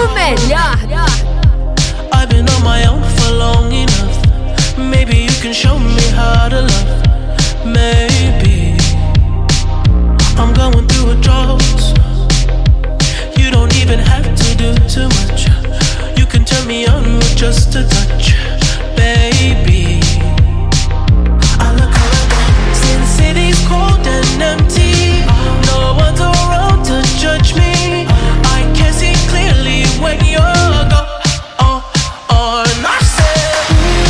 melhor. I've been on my own for long enough. Maybe you can show me how to love. Maybe I'm going through a drought. You don't even have to do too much. You can turn me on with just a touch, baby. I look around since city's cold and empty. No one's around to judge me. I can see clearly when you're gone. I said,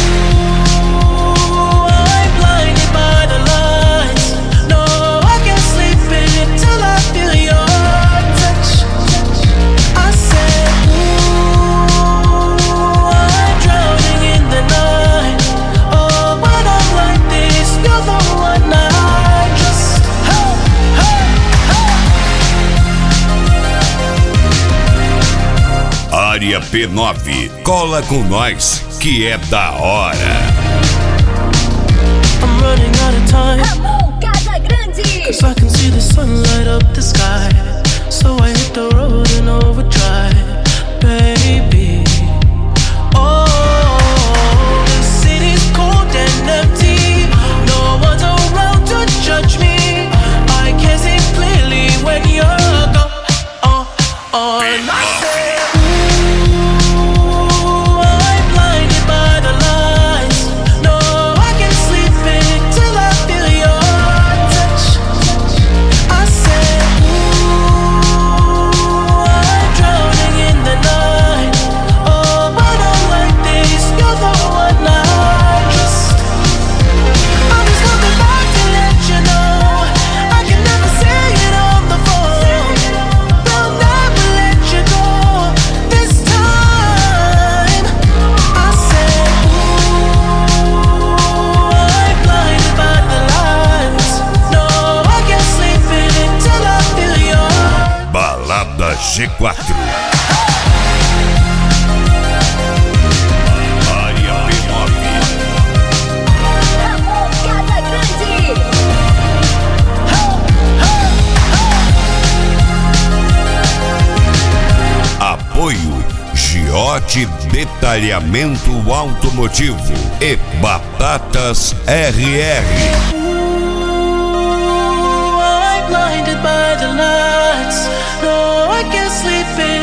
ooh, I'm blinded by the lights. No, I can't sleep until I feel your touch. I said, ooh, I'm drowning in the night. Oh, when I'm like this, you're the one I trust. Hey, hey, hey. Área P9, cola com nós, que é da hora. I'm running out of time. Ramon Casagrande. 'Cause I can see the sun light up the sky. So I hit the road in overdrive, baby. Oh, the city's cold and empty. No one's around to judge me. I can see clearly when you're gone. And I said, ooh, I'm blinded by the lights. No, I can't sleep until I feel your touch. I said, ooh, I'm drowning in the night. Oh, when I'm like this, you're the one I trust. I'm just coming back to let you know I can never say it on the phone. They'll never let you go this time. I said, ooh, I'm blinded by the lights. No, I can't sleep until I feel your. Balada G4. Área P9. Ramon Casagrande. Apoio Giote Detalhamento Automotivo e Batatas RR. Ooh, I'm blinded by the lights. No, I can't sleep